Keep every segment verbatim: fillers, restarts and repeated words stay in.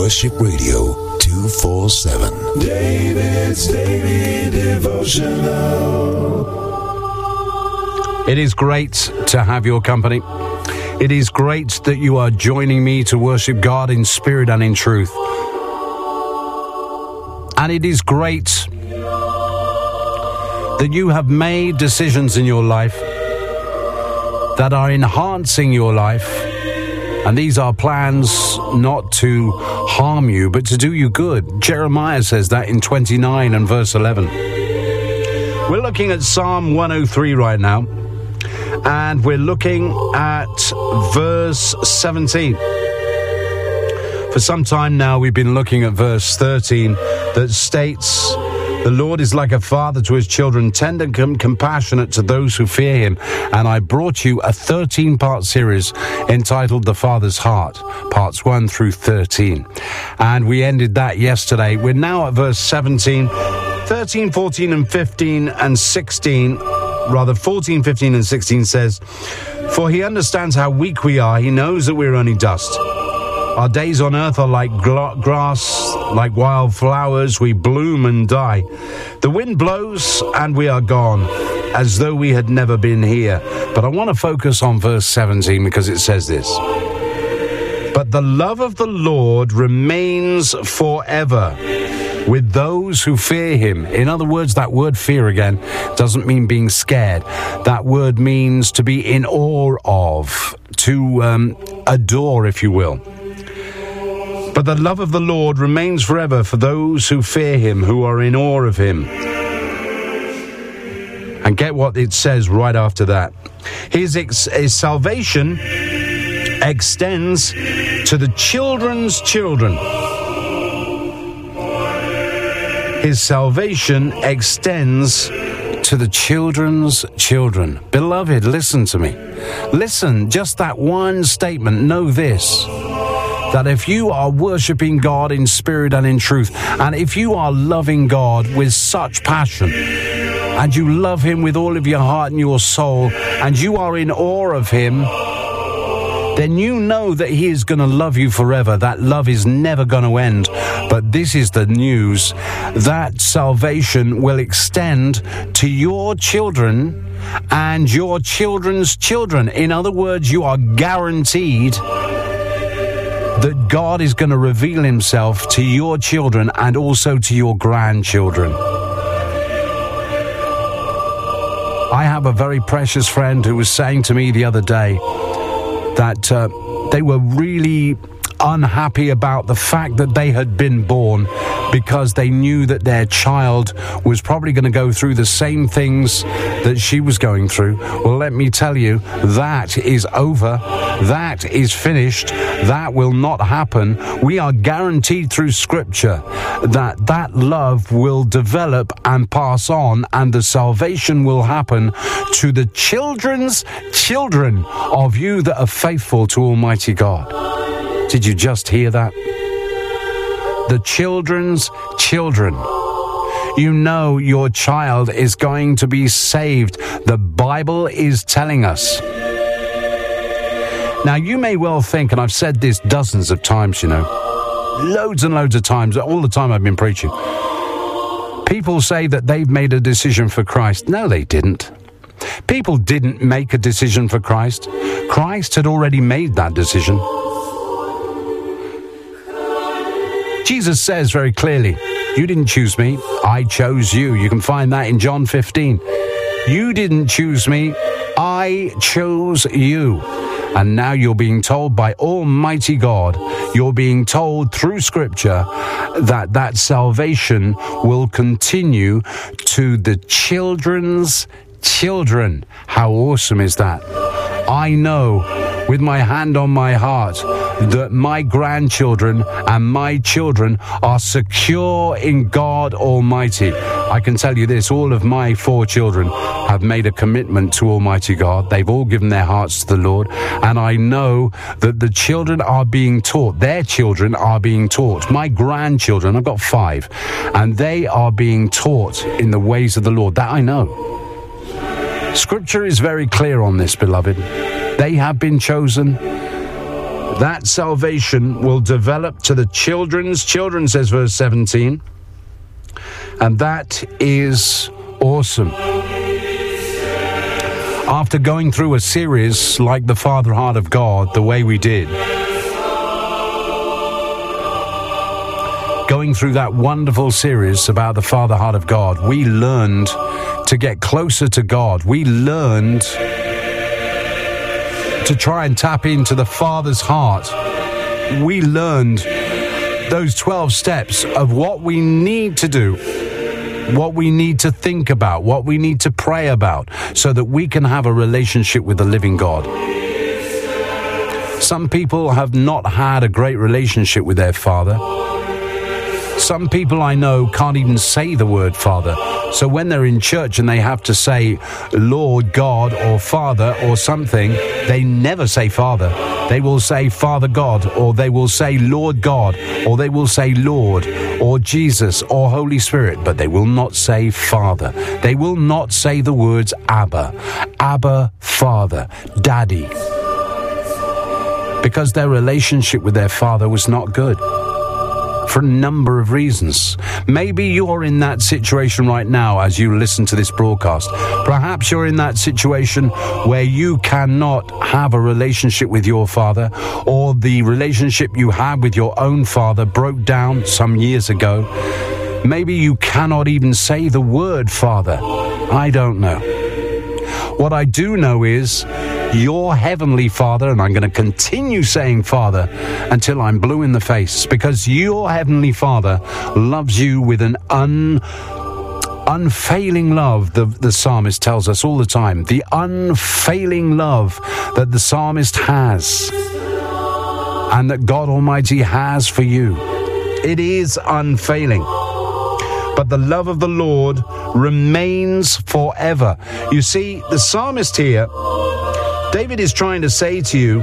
Worship Radio two forty-seven. David's Daily Devotional. It is great to have your company. It is great that you are joining me to worship God in spirit and in truth. And it is great that you have made decisions in your life that are enhancing your life. And these are plans not to harm you, but to do you good. Jeremiah says that in twenty-nine and verse eleven. We're looking at Psalm one oh three right now. And we're looking at verse seventeen. For some time now, we've been looking at verse thirteen that states, "The Lord is like a father to his children, tender and com- compassionate to those who fear him." And I brought you a thirteen-part series entitled The Father's Heart, parts one through thirteen. And we ended that yesterday. We're now at verse seventeen, thirteen, fourteen, and fifteen, and sixteen. Rather, fourteen, fifteen, and sixteen says, "For he understands how weak we are. He knows that we're only dust. Our days on earth are like gla- grass, like wild flowers. We bloom and die. The wind blows and we are gone, as though we had never been here." But I want to focus on verse seventeen because it says this. "But the love of the Lord remains forever with those who fear him." In other words, that word fear again doesn't mean being scared. That word means to be in awe of, to um, adore, if you will. "But the love of the Lord remains forever for those who fear him, who are in awe of him." And get what it says right after that. His, ex- his salvation extends to the children's children. His salvation extends to the children's children. Beloved, listen to me. Listen, just that one statement. Know this, that if you are worshiping God in spirit and in truth, and if you are loving God with such passion, and you love him with all of your heart and your soul, and you are in awe of him, then you know that he is going to love you forever. That love is never going to end. But this is the news, that salvation will extend to your children and your children's children. In other words, you are guaranteed that God is going to reveal himself to your children and also to your grandchildren. I have a very precious friend who was saying to me the other day that uh, they were really unhappy about the fact that they had been born, because they knew that their child was probably going to go through the same things that she was going through. Well, let me tell you, that is over. That is finished. That will not happen. We are guaranteed through Scripture that that love will develop and pass on, and the salvation will happen to the children's children of you that are faithful to Almighty God. Did you just hear that? The children's children. You know your child is going to be saved. The Bible is telling us. Now, you may well think, and I've said this dozens of times, you know, loads and loads of times, all the time I've been preaching. People say that they've made a decision for Christ. No, they didn't. People didn't make a decision for Christ. Christ had already made that decision. Jesus says very clearly, "You didn't choose me, I chose you." You can find that in John fifteen. You didn't choose me, I chose you. And now you're being told by Almighty God, you're being told through Scripture that that salvation will continue to the children's children. How awesome is that? I know with my hand on my heart that my grandchildren and my children are secure in God Almighty. I can tell you this, all of my four children have made a commitment to Almighty God. They've all given their hearts to the Lord. And I know that the children are being taught, their children are being taught. My grandchildren, I've got five, and they are being taught in the ways of the Lord. That I know. Scripture is very clear on this, beloved. They have been chosen. That salvation will develop to the children's children, says verse seventeen. And that is awesome. After going through a series like the Father Heart of God, the way we did, going through that wonderful series about the Father Heart of God, we learned to get closer to God. We learned to try and tap into the Father's heart. We learned those twelve steps of what we need to do, what we need to think about, what we need to pray about, so that we can have a relationship with the living God. Some people have not had a great relationship with their Father. Some people I know can't even say the word Father. So when they're in church and they have to say Lord God or Father or something, they never say Father. They will say Father God, or they will say Lord God, or they will say Lord, or Jesus, or Holy Spirit, but they will not say Father. They will not say the words Abba, Abba, Father, Daddy, because their relationship with their Father was not good. For a number of reasons. Maybe you're in that situation right now as you listen to this broadcast. Perhaps you're in that situation where you cannot have a relationship with your Father, or the relationship you had with your own Father broke down some years ago. Maybe you cannot even say the word Father. I don't know. What I do know is your Heavenly Father, and I'm going to continue saying Father until I'm blue in the face, because your Heavenly Father loves you with an un, unfailing love, the, the psalmist tells us all the time. The unfailing love that the psalmist has and that God Almighty has for you. It is unfailing. But the love of the Lord remains forever. You see, the psalmist here, David is trying to say to you,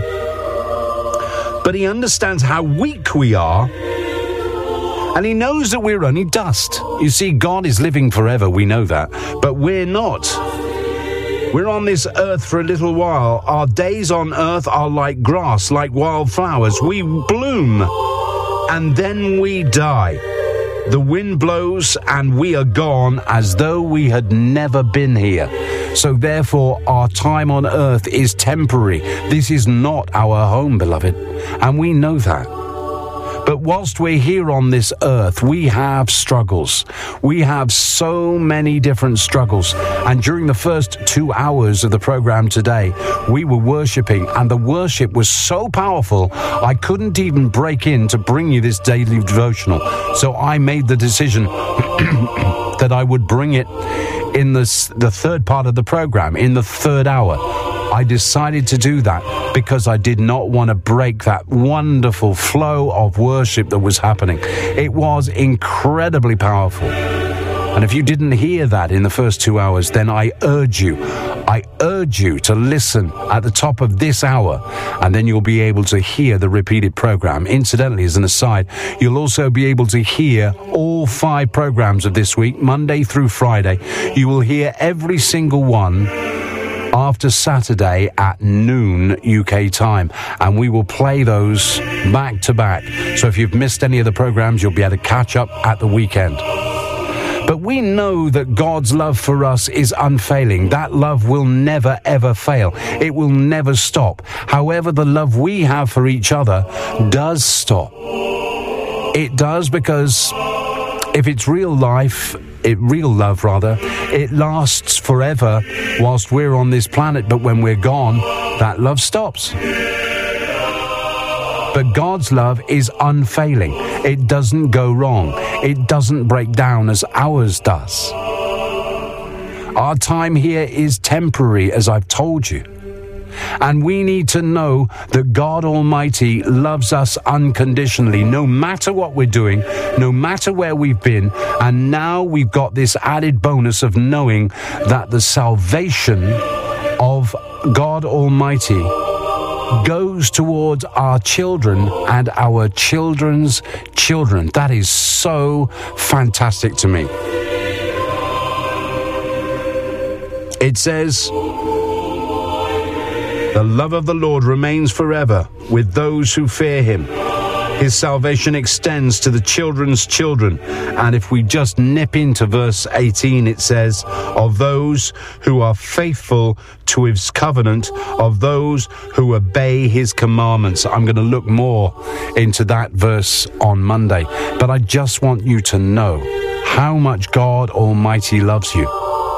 but he understands how weak we are, and he knows that we're only dust. You see, God is living forever, we know that, but we're not. We're on this earth for a little while. Our days on earth are like grass, like wildflowers. We bloom, and then we die. The wind blows, and we are gone as though we had never been here. So therefore, our time on earth is temporary. This is not our home, beloved, and we know that. But whilst we're here on this earth, we have struggles. We have so many different struggles. And during the first two hours of the program today, we were worshiping, and the worship was so powerful, I couldn't even break in to bring you this daily devotional. So I made the decision that I would bring it in the, the third part of the program, in the third hour. I decided to do that because I did not want to break that wonderful flow of worship that was happening. It was incredibly powerful. And if you didn't hear that in the first two hours, then I urge you, I urge you to listen at the top of this hour, and then you'll be able to hear the repeated program. Incidentally, as an aside, you'll also be able to hear all five programs of this week, Monday through Friday. You will hear every single one after Saturday at noon U K time, and we will play those back to back. So if you've missed any of the programs, you'll be able to catch up at the weekend. But we know that God's love for us is unfailing. That love will never, ever fail. It will never stop. However, the love we have for each other does stop. It does, because if it's real life, it real love rather, it lasts forever whilst we're on this planet, but when we're gone, that love stops. But God's love is unfailing. It doesn't go wrong. It doesn't break down as ours does. Our time here is temporary, as I've told you. And we need to know that God Almighty loves us unconditionally, no matter what we're doing, no matter where we've been. And now we've got this added bonus of knowing that the salvation of God Almighty goes towards our children and our children's children. That is so fantastic to me. It says, The love of the Lord remains forever with those who fear him. His salvation extends to the children's children. And if we just nip into verse eighteen, it says, of those who are faithful to his covenant, of those who obey his commandments. I'm going to look more into that verse on Monday. But I just want you to know how much God Almighty loves you.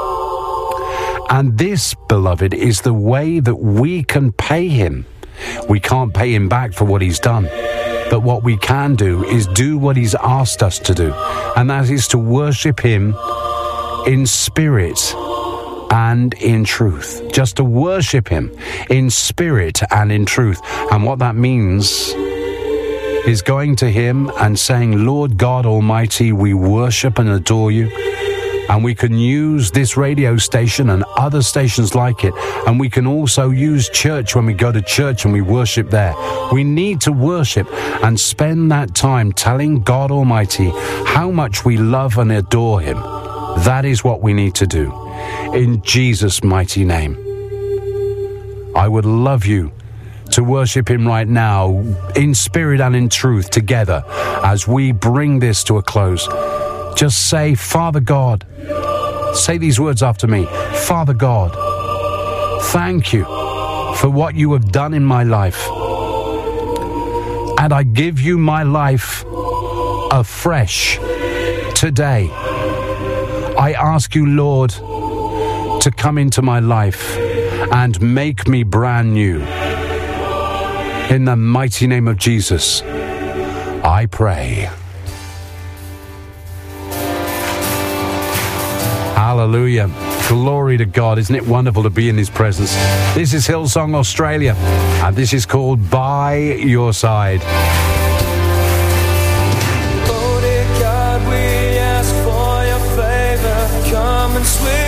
And this, beloved, is the way that we can pay him. We can't pay him back for what he's done. But what we can do is do what he's asked us to do. And that is to worship him in spirit and in truth. Just to worship him in spirit and in truth. And what that means is going to him and saying, Lord God Almighty, we worship and adore you. And we can use this radio station and other stations like it. And we can also use church when we go to church and we worship there. We need to worship and spend that time telling God Almighty how much we love and adore him. That is what we need to do. In Jesus' mighty name. I would love you to worship him right now in spirit and in truth together as we bring this to a close. Just say, Father God, say these words after me. Father God, thank you for what you have done in my life. And I give you my life afresh today. I ask you, Lord, to come into my life and make me brand new. In the mighty name of Jesus, I pray. Hallelujah. Glory to God. Isn't it wonderful to be in his presence? This is Hillsong Australia, and this is called By Your Side. Oh, dear God, we ask for your favor. Come and sweep